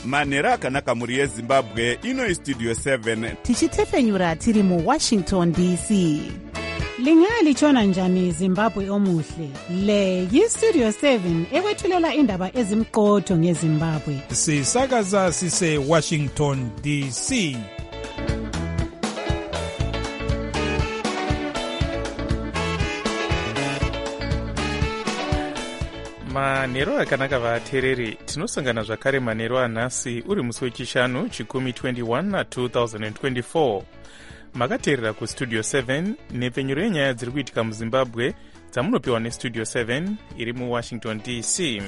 manhero akanaka mhuri yezimbabwe. Ino istudio 7 tichitefenyura tiri muwashington dc. Lingalitshona njani Zimbabwe omuhle? Le yistudio 7 ekwethulela indaba ezimqotho ngeZimbabwe. Sisakaza sise Washington DC. Manhero akanaka vateereri, tinosangana zvakare manhero anhasi uri musi wechishanu chikumi 21 2024. Makateerera kustudio 7 nepfenyuro yenyaya dziri kuitika muzimbabwe dzamunopiwa nestudio 7 iri muwashington dc.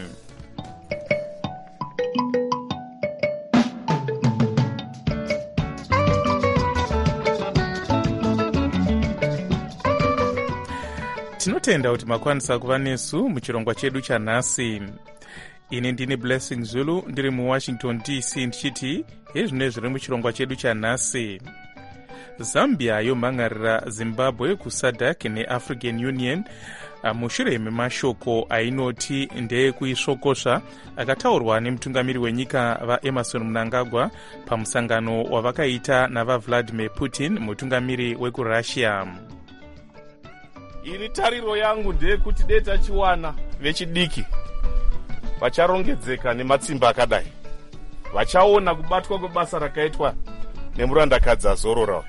Tinotenda kuti makwanisa kuva nesu muchirongwa chedu chanhasi. Ini ndini Blessing Zulu ndiri muwashington dc ndichiti hezvino zviri muchirongwa chedu chanhasi. Zambia yomhangarira Zimbabwe kuSADC neAfrican Union mushure memashoko ainoti ndeyekuisvokosva akataurwa nemutungamiri wenyika vaEmerson Mnangagwa pamusangano wavakaita navaVladimir Putin, mutungamiri wekurussia. Ini tariro yangu ndeyekuti dei tachiwana vechidiki vacharongedzeka nematsimba akadai, vachaona kubatwa kwebasa rakaitwa nemurandakadzi azorora.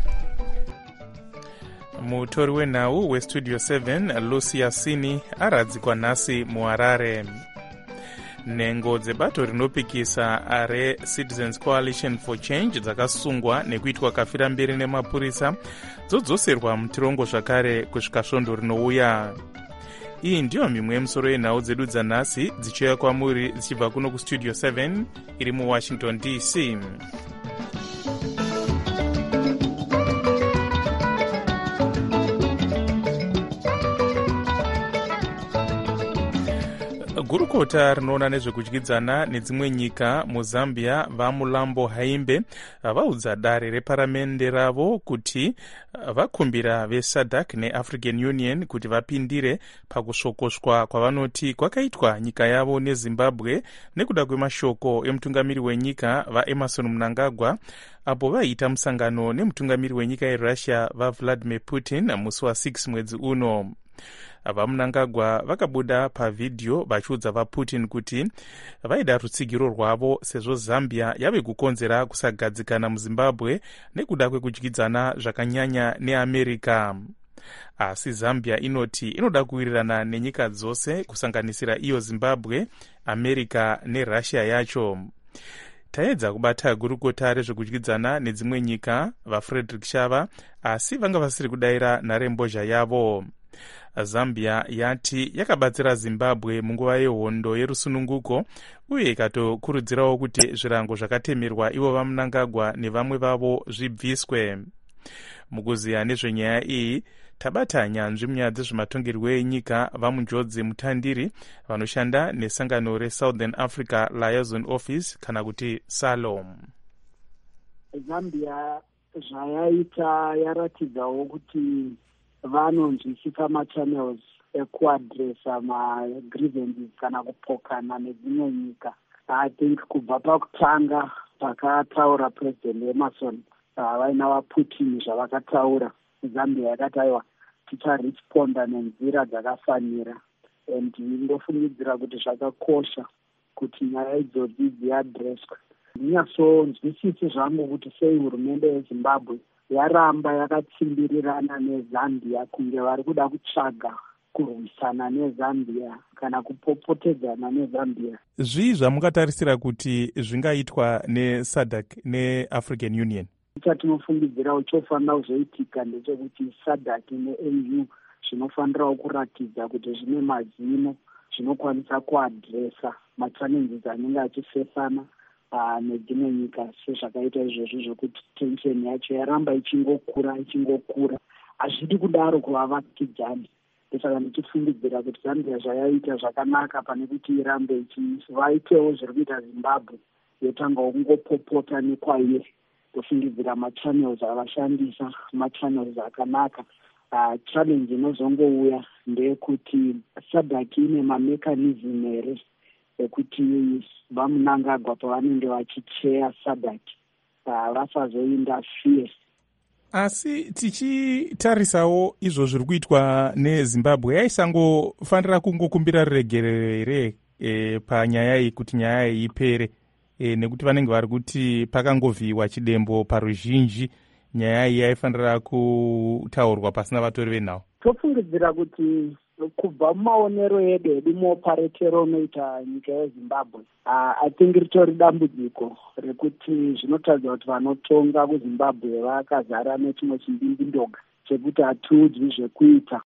Mutori wenhau westudio 7 Lucia Sini aradzikwa nhasi muHarare. Nhengo dzebato rinopikisa reCitizens Coalition for Change dzakasungwa nekuitwa kafira mberi nemapurisa dzodzoserwa mutirongo zvakare kusvika svondo rinouya. Iyi ndiyo mimwe yemusoro yenhau dzedu dzanhasi dzichiuya kwamuri dzichibva kuno kustudio 7 iri muwashington dc. Gurukota rinoona nezvekudyidzana nedzimwe nyika muZambia vaMulambo Haimbe vaudza dare reparamende ravo kuti vakumbira veSADC neAfrican Union kuti vapindire pakusvokoswa kwavanoti kwakaitwa nyika yavo neZimbabwe nekuda kwemashoko emutungamiri wenyika vaEmerson Mnangagwa apo vaita musangano nemutungamiri wenyika yeRussia vaVladimir Putin musi wa6 mwedzi uno. VaMnangagwa vakabuda pavhidhiyo vachiudza vaPutin kuti vaida rutsigiro rwavo sezvo Zambia yave kukonzera kusagadzikana muZimbabwe nekuda kwekudyidzana zvakanyanya neAmerica. Asi Zambia inoti inoda kuwirirana nenyika dzose kusanganisira iyo Zimbabwe, America neRussia yacho. Taedza kubata gurukota rezvekudyidzana nedzimwe nyika vaFrederick Shava, asi vanga vasiri kudayira nharembozha yavo. Zambia yati yakabatsira Zimbabwe munguva yehondo yerusununguko uye ikatokurudzirawo kuti zvirango zvakatemerwa ivo vaMnangagwa nevamwe vavo zvibviswe. Mukuziya nezvenyaya iyi tabata nyanzvi munyaya dzezvematongerwo enyika vaMunjodzi Mutandiri vanoshanda nesangano reSouthern Africa Liaison Office kana kuti SALOM. Zambia zvayaita yaratidzawo kuti vanonzwisisa machannels ekuadresa magrievances kana kupokana nedzimwe nyika. I think kubva pakutanga pakataura President Emerson vaina vaPutin zvavakataura, Zambia yakati aiwa ticharesponda nenzira dzakafanira, and ndofungidzira kuti zvakakosha kuti nyaya idzodzi dziadreswe. Ndinyatsonzwisisi zvangu kuti sei hurumende yeZimbabwe yaramba yakatsimbirirana neZambia kunge vari kuda kutsvaga kurwisana neZambia kana kupopotedzana neZambia. Zvii zvamungatarisira kuti zvingaitwa neSADC neAfrican Union? Chatinofungidzira uchofanira kuzoitika ndechekuti SADC neAU zvinofanirawo kuratidza kuti zvine mazino zvinokwanisa kuadresa machallenges anenge achifesana nedzimwe nyika sezvakaita izvozvo zvokuti tension yacho yaramba ichingokura. Hazvidi kudaro kuvavakidzani. Saka ndichifungidzira kuti Zambia zvayaita zvakanaka pane kuti irambe vaitewo zviri kuita Zimbabwe yotanga kungopopota nekwairi. Kufungidzira machannels avashandisa machannels akanaka. Challenge inozongouya ndeyekuti SADC ine mamechanism here ekuti vamunangagwa pavanenge vachicheya SADC vasazointerfere. Asi tichitarisawo izvo zviri kuitwa neZimbabwe, yaisangofanira kungokumbira ruregerero here panyaya iyi kuti nyaya iyi ipere, nekuti vanenge vari kuti pakangovhiyiwa chidembo paruzhinji, nyaya iyi yaifanira kutaurwa pasina vatori venhau. Tofungidzira kuti kubva mumaonero edu muoparetero unoita nyika yeZimbabwe, I think ritori dambudziko rekuti zvinotaridza kuti vanotonga kuZimbabwe vakazara nechimwe chimbindindoga chekuti hatiudzwi zvekuita.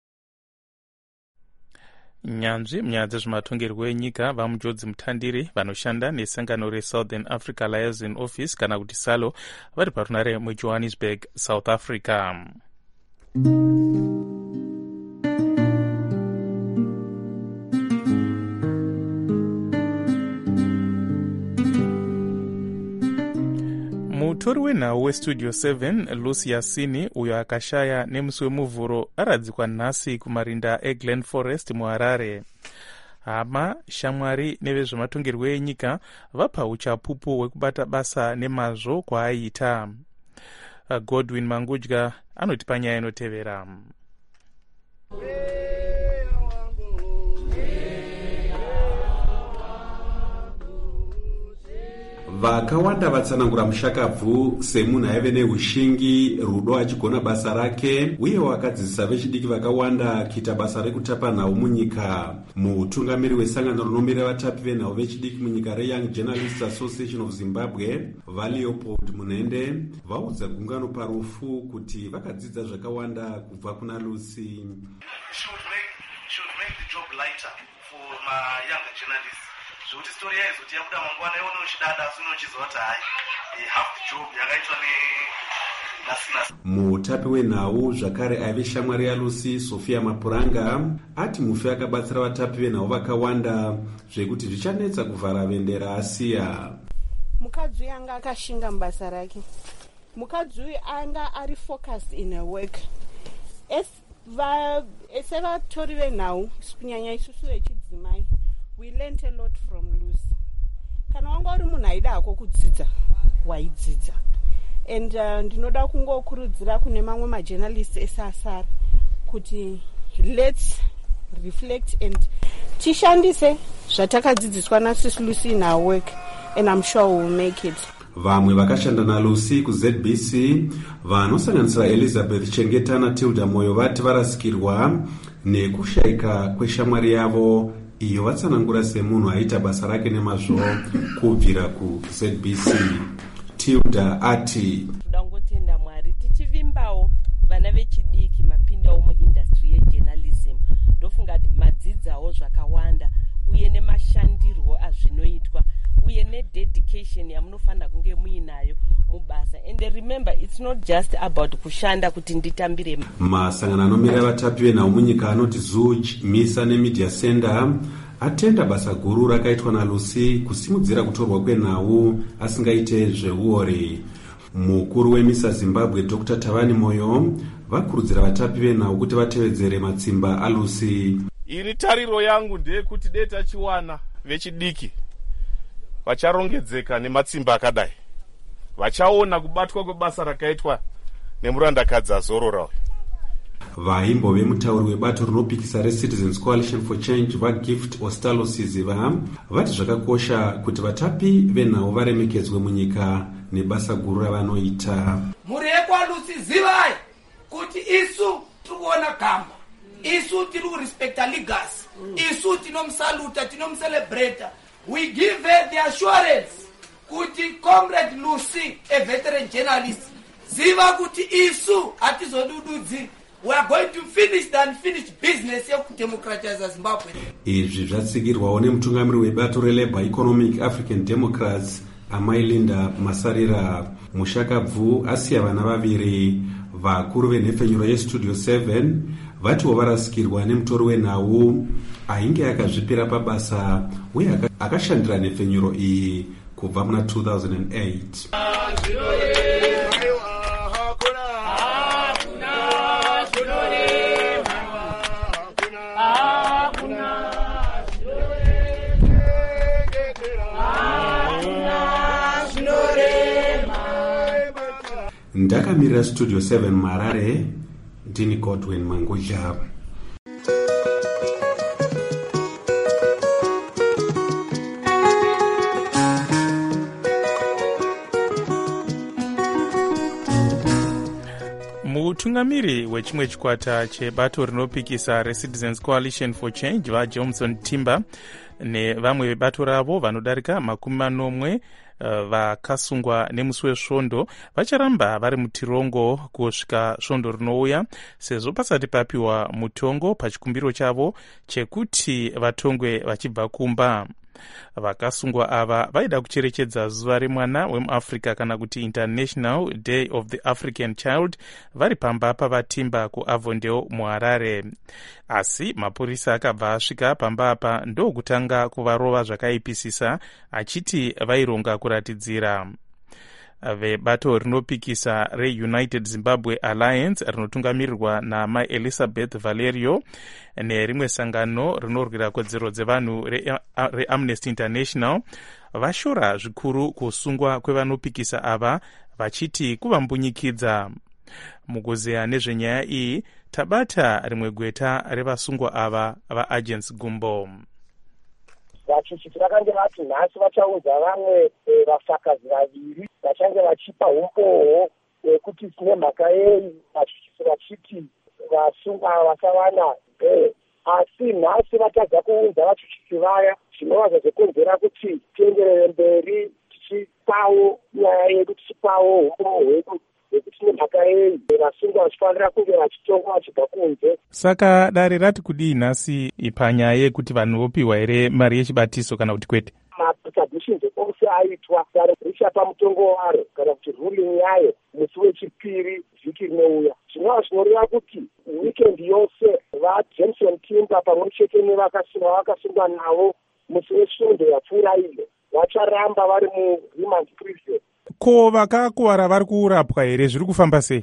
Nyanzvi munyaya dzezvematongerwo enyika vaMujodzi Mutandiri vanoshanda nesangano reSouthern Africa Liaison Office kana kuti SALO vari parunare muJohannesburg, South Africa. Mutori wenhau westudio 7 Lucy Yasini, uyo akashaya nemusi wemuvhuro, aradzikwa nhasi kumarinda eGlen Forest muHarare. Hama, shamwari nevezvematongerwo enyika vapa uchapupu hwekubata basa nemazvo kwaaiita. Godwin Mangudya anotipa nyaya inotevera. Vakawanda vatsanangura mushakabvu semunhu aive neushingi, rudo achigona basa rake, uye wakadzidzisa vechidiki vakawanda kuita basa rekutapa nhau munyika. Mutungamiri wesangano rinomirira vatapi venhau vechidiki munyika reYoung Journalists Association of Zimbabwe, Leopold Munende, vaudza gungano parufu kuti vakadzidza zvakawanda kubva kuna Lucy. Should make the job lighter for my younger journalists. Zvokuti story yaizoti yabuda mangwana ione uchidada asi unochizoti hai half the job yakaitwa nasina. Mutapi wenhau zvakare aive shamwari yaLucy, Sophia Mapuranga, ati mufi akabatsira vatapi venhau vakawanda zvekuti zvichanetsa kuvhara vendera asiya. Mukadzi anga akashinga mubasa rake. Mukadzi anga ari focused in her work. Sevatori venhau kunyanya isusu vechidzimai, we learned a lot from Lucy. Kana wanga uri munhu aida hako kudzidza, waidzidza. And ndinoda kungokurudzira kune mamwe majournalists esasara kuti let's reflect and tishandise zvatakadzidziswa naSis Lucy in our work, and I'm sure we'll make it. Vamwe vakashanda naLucy kuZBC vanosanganisira Elizabeth Chengeta naTilda Moyo vati varasikirwa nekushayika kweshamwari yavo iyo vatsanangura semunhu aita basa rake nemazvo kubvira kuZBC. Tilda ati tudangotenda Mwari tichivimbawo vana vechidiki mapindawo muindustry yejournalism, ndofunga madzidzawo zvakawanda uye nemashandirwo azvinoitwa uye nededication yamunofanira kunge muinayo mubasa. And remember, it's not just about kushanda kuti nditambire. Masangano anomira vatapi venhau munyika anoti ZUJ, MISA neMedia Center atenda basa guru rakaitwa naLucy kusimudzira kutorwa kwenhau asingaite zveuori. Mukuru weMISA Zimbabwe Dr. Tavani Moyo vakurudzira vatapi venhau kuti vatevedzere matsimba aLucy. Ini tariro yangu ndeyekuti dei tachiwana vechidiki vacharongedzeka nematsimba akadai, vachaona kubatwa kwebasa rakaitwa nemurandakadzi azorora. Vaimbove mutauri webato rinopikisa reCitizens Coalition for Change vaGift Ostalo Siziva vati zvakakosha kuti vatapi venhau varemekedzwe munyika nebasa guru ravanoita. Muri ekwaLucy zivai kuti isu tikuona gamba, isu tiri kurespecta legacy, isu tinomusaluta, tinomucelebrata. We give her the assurance kuti Comrade Lucy, a veteran journalist, ziva kuti isu atizodududzi. We are going to finish the unfinished business yekudemocratize Zimbabwe. Izvi zvatsigirwawo nemutungamiri webato reLabour Economic African Democrats Amai Linda Masarira. Mushakabvu asiya vana vaviri. Vakuru venhefenyuro yestudio 7 vatiwo varasikirwa nemutori wenhau ainge akazvipira pabasa uye akashandira nhefenyuro iyi kubva muna 2008. Ndakamirira Studio 7 Marare, ndini Godwin Mangudla. mutungamiri wechimwe chikwata chebato rinopikisa reCitizens Coalition for Change vaJohnson Timber nevamwe vebato ravo vanodarika 40 vakasungwa nemusi wesvondo vacharamba vari mutirongo kusvika svondo rinouya, sezvo pasati papiwa mutongo pachikumbiro chavo chekuti vatongwe vachibva kumba. Vakasungwa ava vaida kucherechedza zuva remwana wemuafrica kana kuti International Day of the African Child vari pamba pavatimba kuAvondale muHarare. Asi mapurisa akabva asvika pamba apa ndokutanga kuvarova zvakaipisisa achiti vaironga kuratidzira. Vebato rinopikisa reUnited Zimbabwe Alliance rinotungamirirwa namai Elizabeth Valerio nerimwe sangano rinorwira kodzero dzevanhu reAmnesty International vashora zvikuru kusungwa kwevanopikisa ava vachiti kuvambunyikidza. Mukuzeya nezvenyaya iyi tabata rimwe gweta revasungwa ava vaAgents Gumbo. Vachichiti vakange vati nhasi vachaudza vamwe vafakazi vaviri vachange vachipa umboo hwekuti tine mhaka yei, vachichiti vachiti vasungwa vasawana bhee. Asi nhasi vatadza kuudza vachichiti vaya zvinova zvazokonzera kuti tienderere mberi tichipawo nyaya yedu, tichipawo umboo hwedu hwekuti tine mhaka yei vasungwa vachifanira kunge vachitongwa vachibva kunze. Saka dare rati kudii nhasi panyaya yekuti vanhu vopiwa here mari yechibatiso kana kuti kwete? Mapresentations ose aitwa dare richapa mutongo waro kana kuti ruling yayo musi wechipiri vhiki rinouya. Zvinova zvinoreva kuti weekend yose vaJohnson Timber pamwe chete nevakasungwa navo musi wesvondo yapfuura iyo vacharamba vari muremand prison. Ko vakakuvara vari kurapwa here, zviri kufamba sei?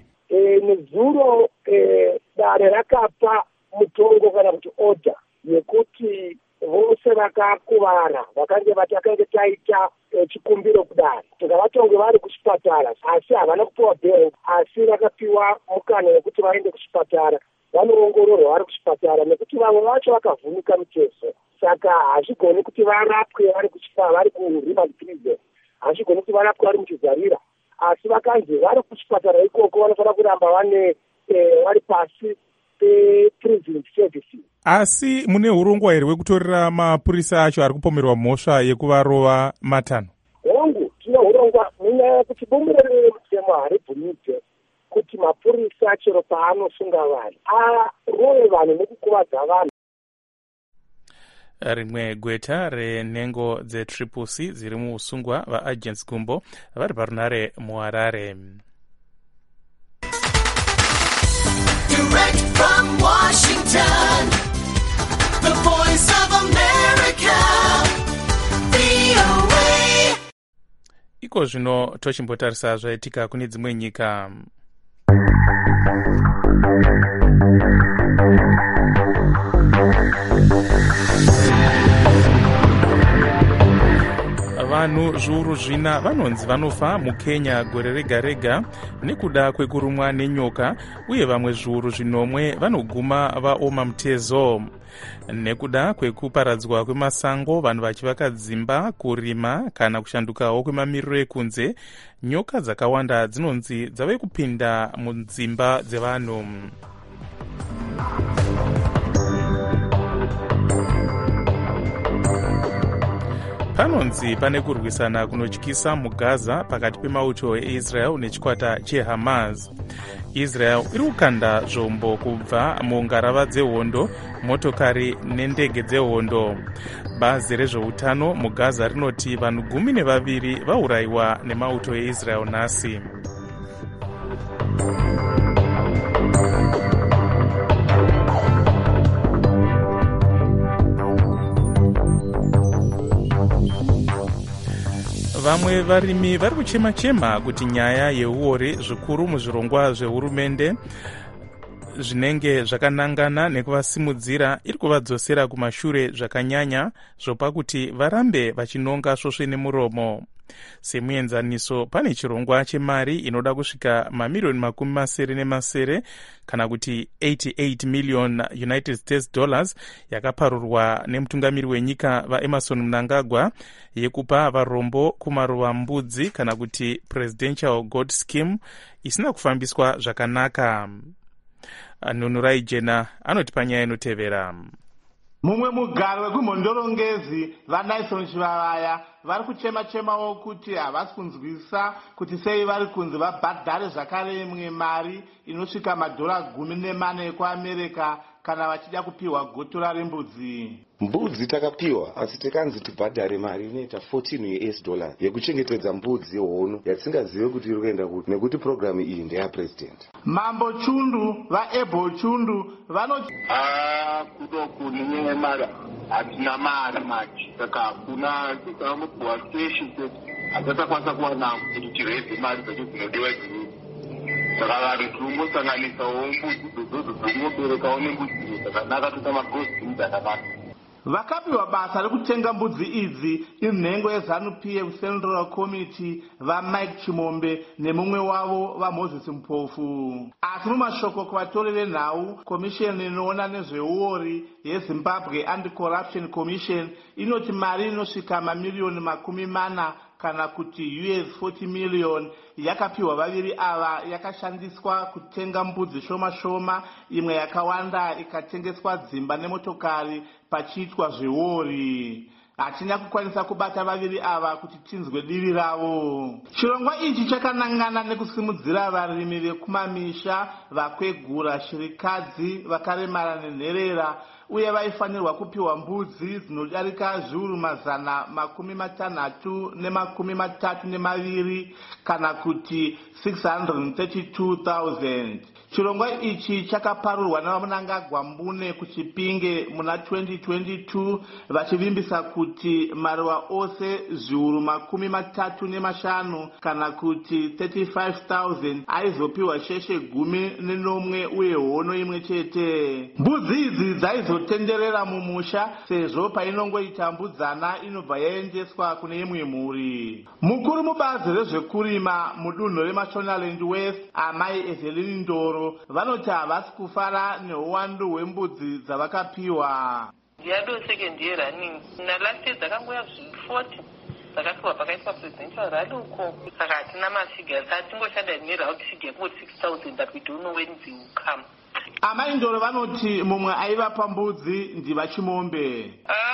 Nezuro dare rakapa mutongo kana kuti order yekuti vose vakakuvara vakange taita chikumbiro kudare ngavatonge vari kuchipatara, asi havana kupiwa bail, asi vakapiwa mukana wekuti vaende kuchipatara vanoongororwa vari kuchipatara, nekuti vamwe vacho vakavhunika mitezo. Saka hazvigoni kuti varapwe vari kuremand prison, hazvigoni kuti varapwe vari muchizarira, asi vakanzi vari kuchipatara ikoko vanofanira kuramba vari pasi pe-prison services. Asi mune urongwa here hwekutorera mapurisa acho ari kupomerwa mhosva yekuvarova matano? Hongu, tine urongwa munyaya yekuti bumbiro remutemo haribvumidze kuti mapurisa chero paanosunga vanhu arove vanhu nekukuvadza vanhu. Rimwe gweta renhengo dzeTriple-C dziri muusungwa vaAgents Gumbo vari parunare muHarare. Direct from Washington, the voice of America, VOA. Iko zvino tochimbotarisa zvaitika kune dzimwe nyika. Vanhu zviuru zvina vanonzi vanofa muKenya gore rega rega nekuda kwekurumwa nenyoka, uye vamwe zviuru zvinomwe vanoguma vaoma mutezo. Nekuda kwekuparadzwa kwemasango, vanhu vachivaka dzimba, kurima kana kushandukawo kwemamiriro ekunze, nyoka dzakawanda dzinonzi dzave kupinda mudzimba dzevanhu. Panonzi pane kurwisana kunotyisa muGaza pakati pemauto eIsrael nechikwata cheHamas. Israel iri kukanda zvombo kubva mungarava dzehondo, motokari nendege dzehondo. Bazi rezveutano muGaza rinoti vanhu 12 vaurayiwa nemauto eIsrael nhasi. Vamwe varimi vari kuchema-chema kuti nyaya yeuore zvikuru muzvirongwa zvehurumende zvinenge zvakanangana nekuvasimudzira iri kuvadzosera kumashure zvakanyanya zvopa kuti varambe vachinonga svosve nemuromo. semuenzaniso pane chirongwa chemari inoda kusvika mamiliyoni masere kana kuti 88 million United States dollars yakaparurwa nemutungamiri wenyika vaEmerson Mnangagwa yekupa varombo kumaruva mbudzi kana kuti presidential goat scheme isina kufambiswa zvakanaka. Nunurai Jena anoti panyaya inotevera. Mumwe mugari wekumhondorongezi vaNyson Chivavaya vari kuchema-chemawo kuti havasi kunzwisisa kuti sei vari kunzi vabhadhare zvakare imwe mari inosvika $10 ekuAmerica kana vachida kupiwa gotora rembudzi. Mbudzi takapiwa asi tikanzi tibhadhare mari inoita $14 yekuchengetedza mbudzi hono yatisingazive kuti iri kuenda kuti nekuti programu iyi ndeyapresident. Mambo Chundu vaEbo Chundu vanoti kudoku nenyaya mari hatina mari machi saka hakuna tikamupuwa station hatasakwanisa kuwana kuti tireze mari dzacho dzinodiwa idzi. Saka vanhu tinombosanganisawo mbudzi dzodzo dzinoberekawo nembudzi dzakanaka toita magosini dzakanaka. Vakapiwa basa rekutenga mbudzi idzi inhengo yeZANU-PF Central Committee vaMike Chimombe nemumwe wavo vaMoses Mpofu. Asi mumashoko kuvatorere nhau, komisheni inoona nezveuori yeZimbabwe Anti-Corruption Commission inoti mari inosvika mamiliyoni 40 kana kuti $40 million yakapiwa vaviri ava yakashandiswa kutenga mbudzi shoma-shoma, imwe yakawanda ikatengeswa dzimba nemotokari pachiitwa zveuori. Hatina kukwanisa kubata vaviri ava kuti tinzwe divi ravo. Chirongwa ichi chakanangana nekusimudzira varimi vekumamisha, vakwegura, shirikadzi, vakaremara nenherera, uye vaifanirwa kupiwa mbudzi dzinodarika zviuru 632 kana kuti 632,000. Chirongwa ichi chakaparurwa navaMnangagwa Mbune kuChipinge muna 2022 vachivimbisa kuti maruva ose zviuru 35 kana kuti 35,000 aizopiwa sheshe 11 uye hono imwe chete. Mbudzi idzi dzaizotenderera mumusha sezvo painongoita mbudzana inobva yaendeswa kune imwe mhuri. Mukuru mubazi rezvekurima mudunhu reMashonaland West Amai Evelyn Ndoro vanoti havasi kufara neuwandu hwembudzi dzavakapiwa. Ndiado second year running. Last year dzakangoya 40 dzakapiwa pakaitwa presidential rally uko. Saka hatina mafigures. Hatingoshanda neroute figure kuti 6,000 but we don't know when they will come. Amai Ndoro vanoti mumwe aivapa mbudzi ndiva Chimombe.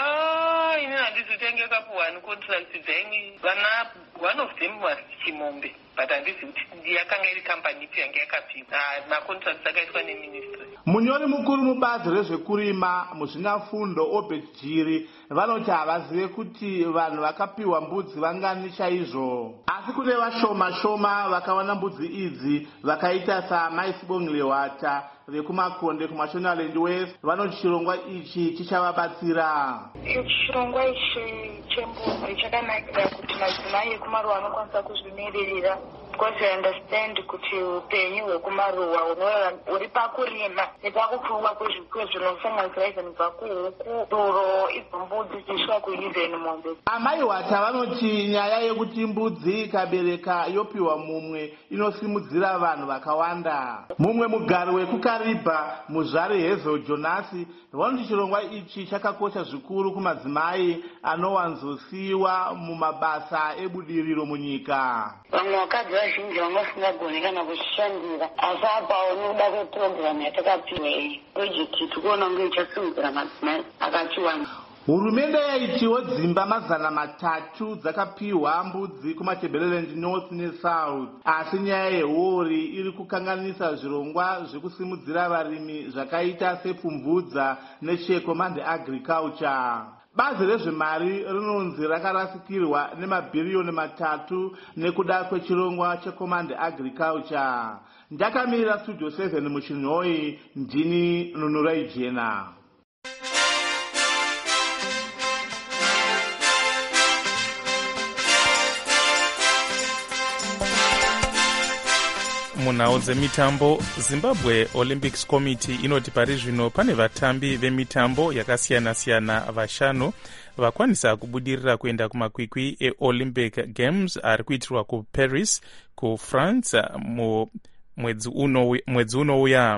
Ini handizotengeka one contract dzengi. One of them was Chimombe. But handisi kuti yakanga iri company ipi yange yakapiwa. Macontracts akaitwa neministry. Munyori mukuru mubazi rezvekurima muzvinafundo Obed Jiri vanoti havazive kuti vanhu vakapiwa mbudzi vangani chaizvo. Asi kune vashoma-shoma vakawana mbudzi idzi vakaita saMai Sibongilewata vekumakonde kuMashonaland West vanoti chirongwa ichi chichavbatsira. Chirongwa ichi chembudzi chakanakira kuti madzimai ekumaruwa anokwanisa kuzvimiririra. Because I understand kuti upenyu hwekumaruwa huri pakurima nepakupfuma kwezvipfuyo zvinosanganisira izeni kubva kuhuku, doro, idzo mbudzi dzichisvika kuizeni mombe. Amai Wata vanoti nyaya yekuti mbudzi ikabereka yopiwa mumwe inosimudzira vanhu vakawanda. Mumwe mugari wekuKariba muzvari Hazel Jonasi vanoti chirongwa ichi chakakosha zvikuru kumadzimai anowanzosiyiwa mumabasa ebudiriro munyika. Vamwe vakadzi vazhinji vangasingagoni kana kuzvishandira asi apa unoda kwepurogiramu yatakapiwa iyi projekti tikuona kunge ichasimudzira madzimai akachiwanda. Hurumende yaitiwo dzimba 300 dzakapiwa mbudzi kumaTebeleland North neSouth, asi nyaya yehuori iri kukanganisa zvirongwa zvekusimudzira varimi zvakaita sepfumvudza neChecommand Agriculture. Bazi rezvemari rinonzi rakarasikirwa nemabhiriyoni 3 nekuda kwechirongwa cheCommand Agriculture. Ndakamirira Studio 7 muChinhoi, ndini Nunurai Jena. munhau dzemitambo, Zimbabwe Olympics Committee inoti pari zvino pane vatambi vemitambo yakasiyana-siyana vashanu vakwanisa kubudirira kuenda kumakwikwi eOlympic Games ari kuitirwa kuParis kuFrance mwedzi unouya.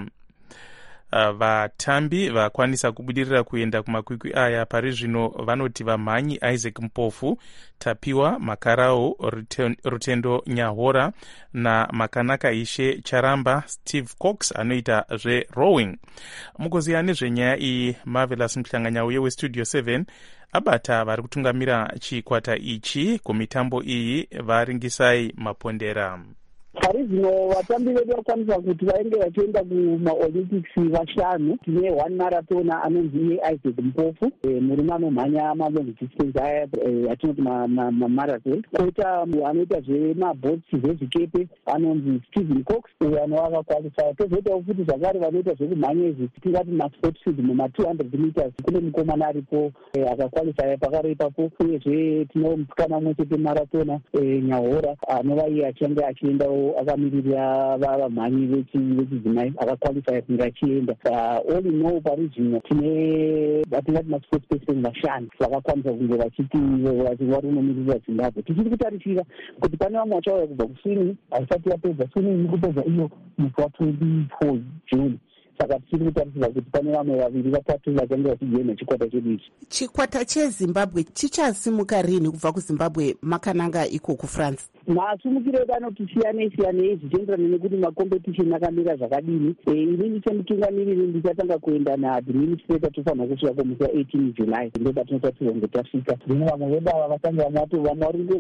Vatambi vakwanisa kubudirira kuenda kumakwikwi aya pari zvino vanoti vamhanyi Isaac Mpofu, Tapiwa Makarau, Rutendo Nyahora naMakanaka Ishe Charamba Steve Cox anoita zverowing. Mukuziya nezvenyaya iyi, Marvelous Mhlanganyauye weStudio 7 abata vari kutungamira chikwata ichi kumitambo iyi varingisai Mapondera. Pari zvino vatambi vedu vakwanisa kuti vaenge vachienda kumaolympics vashanu. Tine one maratona anonzi Isaac Mpofu, murume anomhanya malong distance aya atinoti mamarathon. Koita anoita zvemabhotsi zvezvikepe anonzi Stephen Cox, uyo anova akakwalifya. Tozoitawo futi zvakare vanoita zvekumhanya izvi tingati masport field muma200 meters. Kune mukomana aripo akakwalifya pakare ipapo. Uyezve tino musikana mumwe chete maratona Nyahora anova iye achange achiendawo akamiririra vamhanyi vechidzimai akakwalifya kunge achienda. All in all pari zvino tine vatingati masports person vashanu vakakwanisa kunge vachiti vari unomiririra Zimbabwe. Tichiri kutarisira kuti pane vamwe vachauya kubva kuswini haisati yapedza. Swini iri kupedza iyo musi wa24 June. Saka tichiri kutarisira kuti pane vamwe vaviri vatatu vachange vachigena chikwata chedu ichi. Chikwata cheZimbabwe chichasimuka rini kubva kuZimbabwe makananga iko kuFrance? Masumukiro edu anoti siyanei zvichienderana nekuti makompetisheni akamira zvakadini. Inini semutungamiriri ndichatanga kuenda naadministrator tofanira kusvika kumusi wa18 July. Ndo patinotarisirwa kunge tasvika. Zvino vamwe vedu ava vatanga vamwe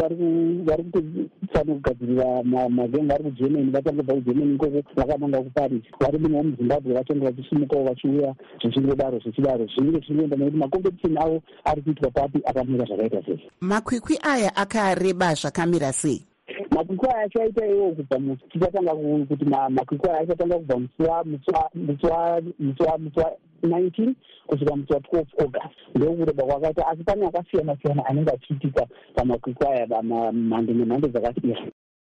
vari kutofanira kugadzirira magemu vari kuGermany, vatanga kubva kuGermany ikoko vakananga kuParis. Vari muno muZimbabwe vachange vachisimukawo vachiuya zvichingodaro. Zvinenge zvichienda nekuti makompetisheni avo ari kuitwa papi akamira zvakaita sei. Makwikwi aya akareba zvakamira sei? Makwikwi aya achaita iwo kubva musi tichatanga kuti makwikwi aya achatanga kubva musi wa 19 kusvika musi wa 12 August. Ndokureba kwakaita, asi pane akasiyana-siyana anenge achiitika pamakwikwi aya mhando nemhando dzakasiyana.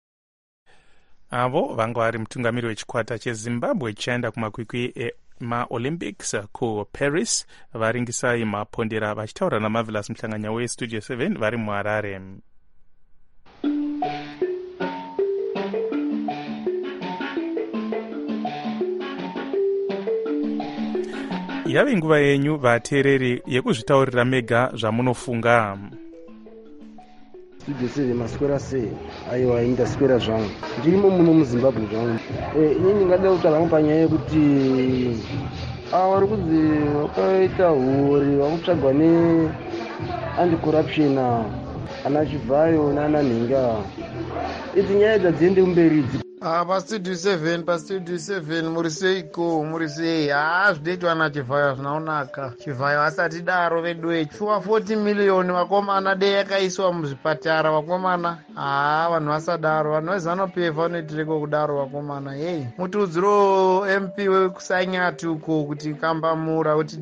Avo vanga vari mutungamiri wechikwata cheZimbabwe chichaenda kumakwikwi maOlympics kuParis. Varingisai Mapondera vachitaura naMarvelous Mhlanganyauye weStudio 7 vari muHarare. Yave nguva yenyu vateereri yekuzvitaurira mega zvamunofunga. Studio 7 maswera sei? Aiwa, indaswera zvangu ndirimo muno muZimbabwe zvangu. Ini ndingada kutaura panyaya yekuti vari kunzi vakaita huri vakutsvagwa neanti-corruption ana Chivhayo nana Nhenga. Idzi nyaya dzadziende kumberi idzi. Pastudio 7 muri seiko, muri sei? Zvidoitwa naChivhayo zvinaonaka. Chivhayo asati daro vedu vechuwa 40 million vakomana dei yakaiswa muzvipatara vakomana. Vanhu vasadaro, vanhu veZANU-PF vanoitireko kudaro vakomana. Hei, mutiudziro MP wekusanyati uko kuti kambamura kuti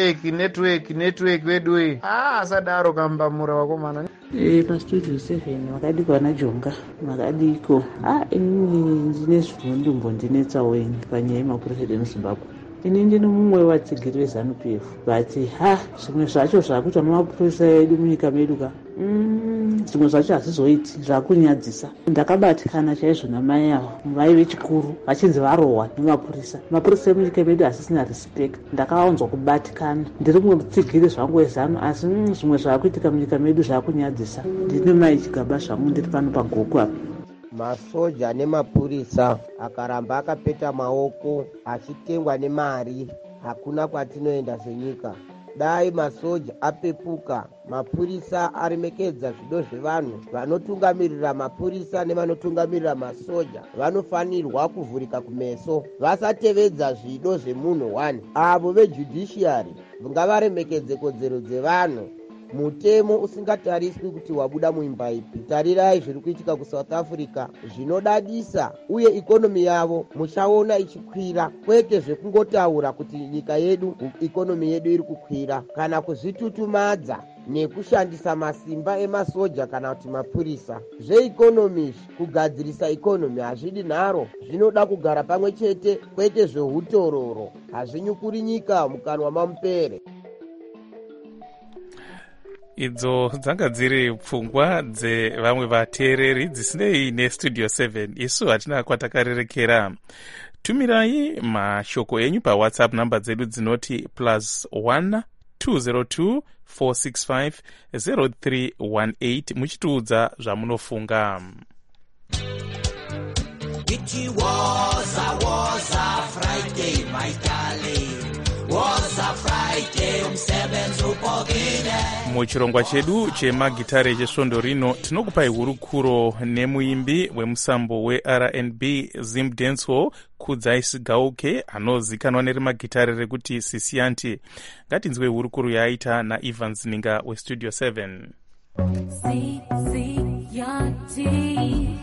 network vedu asadaro kambamura vakomana. Pastudio 7 makadikwa naJonga makadiko. Inini ndine zvindumbo ndinetsaweni panyaya yemapurisa emuZimbabwe. Ini ndine mumwe vatsigiri veZANU-PF vati zvimwe zvacho zvakuitwa namapurisa edu munyika medu ka zvimwe zvacho hazvizoiti, zvakunyadzisa. Ndakabatikana chaizvo namai avo vaive chikuru vachinzi varohwa nemapurisa. Mapurisa emunyika medu asisina respect. Ndakawanzwa kubatikana, ndiri mumwe mutsigiri zvangu weZANU, asi zvimwe zvakuitika munyika medu zvakunyadzisa. Ndine mai chigaba zvangu ndiri pano pagoku apa. Masoja nemapurisa akaramba akapeta maoko achitengwa nemari, hakuna kwatinoenda senyika. Dai masoja apepuka, mapurisa aremekedza zvido zvevanhu, vanotungamirira mapurisa nevanotungamirira masoja vanofanirwa kuvhurika kumeso, vasatevedza zvido zvemunhu wani. Avo vejudiciary ngavaremekedze kodzero dzevanhu. Mutemo usingatariswi kuti wabuda muimba ipi. Tarirai zviri kuitika kuSouth Africa zvinodadisa, uye ikonomi yavo muchaona ichikwira, kwete zvekungotaura kuti nyika yedu ikonomi yedu iri kukwira kana kuzvitutumadza nekushandisa masimba emasoja kana kuti mapurisa. Zveikonomi, kugadzirisa ikonomi hazvidi nharo, zvinoda kugara pamwe chete, kwete zveutororo. Hazvinyukuri nyika mukanwa mamupere. Idzo dzanga dziri pfungwa dzevamwe vateereri dzisinei nestudio 7. Isu hatina kwatakarerekera. Tumirai mashoko enyu pawhatsapp namba dzedu dzinoti +1 202 465 0318 muchitiudza zvamunofunga. It was a Friday, my darling. Was a Friday, umsebenzi upogile. Muchirongwa chedu chemagitare chesvondo rino tinokupai hurukuro nemuimbi wemusambo we-R&B Zim Dancehall Kudzai Gauke anozikanwa nerimagitare rekuti Sisianti. Ngatinzwe hurukuro yaita naEvans Ninga westudio 7. Sisianti.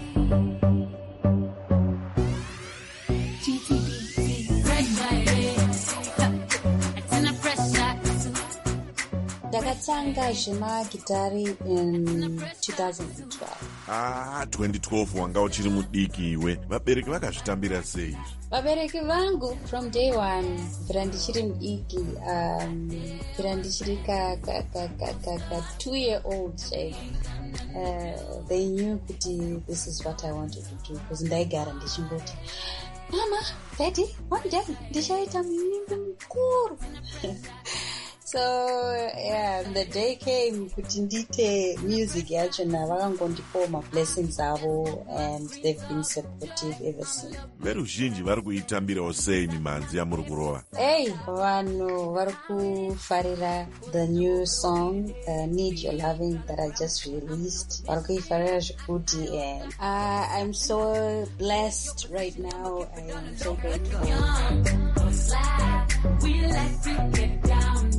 Ndakatanga zvemagitari in 2012. 2012 wanga uchiri mudiki iwe. Vabereki vakazvitambira sei? Vabereki vangu from day one, bvira ndichiri mudiki, bvira ndichiri ka 2-year-old they knew kuti this is what I wanted to do, because ndaigara ndichingoti, Mama, Daddy, one day ndichaita muimbi mukuru. So yeah, the day came kuti ndite music yacho na vakangondipawo mablessings avo, and they've been supportive ever since. Veruzhinji vari kuitambirawo sei mimanzi yamuri kurova? Hey, vanhu vari kufarira the new song Need Your Loving that I just released. Vari kuifarira zvekuti, and I'm so blessed right now. I am so grateful. We like to get down.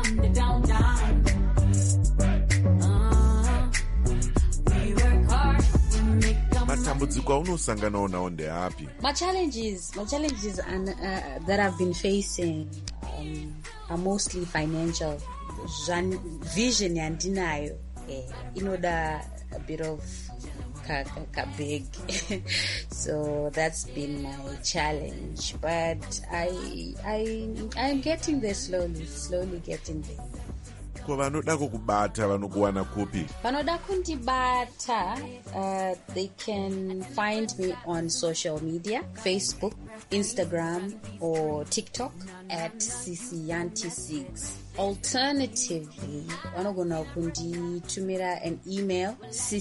Matambudziko aunosanganawo nawo ndeapi? My challenges that I've been facing are mostly financial. Vision yandinayo inoda a bit of big. So that's been my challenge, but I'm getting there slowly getting there. Ko vanoda kukubata vanokuwana kupi? Vanoda kundibata, they can find me on social media, Facebook, Instagram or TikTok at Sisianti6. Alternatively, vanogona kunditumira an email,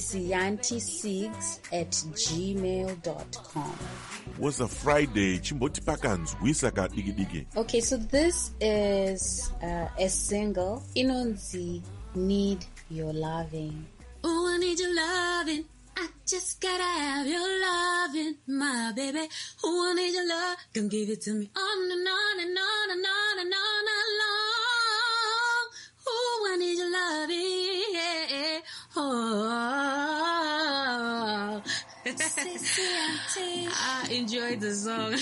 sisianti6@gmail.com. Was a Friday chimboti pakanzwisa kadiki. Okay, so this is a single, Inonzi Need Your Loving. Oh, I need your loving. I just gotta have your loving, my baby. Oh, I need your love. Come give it to me on and on and on and on and on and long. Oh, I need your loving. Yeah. Oh. I enjoyed the song.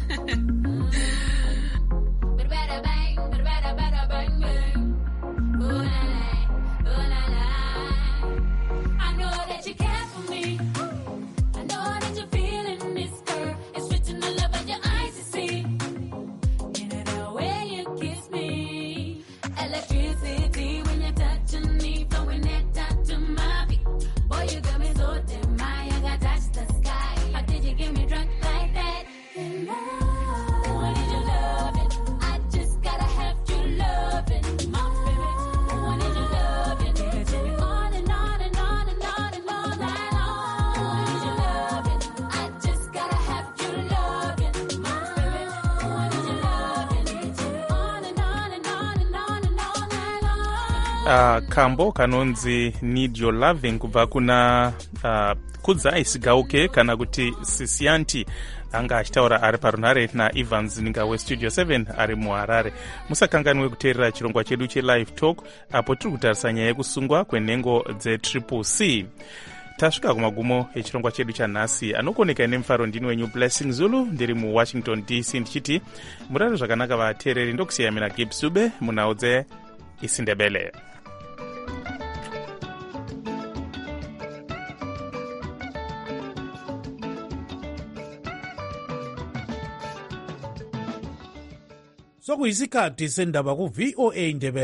I know that you care for me. I know that you're feeling this, girl. It's written all over your eyes to see. In the way you kiss me, electricity when you're touching me, flowing that down to my feet. Boy, you got me so damn high, I got touch the sky. How did you get me drunk like that? And I need your loving. I just gotta have your loving, my baby. I need your loving. On and on and on and on and all night long. I need your loving. I just gotta have your loving, my baby. I need your loving. On and on and on and on and all night long. Kambo kanonzi Need Your Loving kubva kuna Kudzai Gauke kana kuti Sisianti, anga achitaura ari parunhare naEvans Ninga westudio 7 ari muHarare. Musakanganwe kuteerera chirongwa chedu chelive talk apo tiri kutarisa nyaya yekusungwa kwenhengo dzeCCC. Tasvika kumagumo echirongwa chedu chanhasi. Anokoneka nemufaro ndini wenyu Blessing Zulu, ndiri muWashington DC, ndichiti murare zvakanaka vateereri. Ndokusiyamira Gibsube munhau dzeIsindebele. sokuyisikhathi sendaba ku-VOA Ndebele.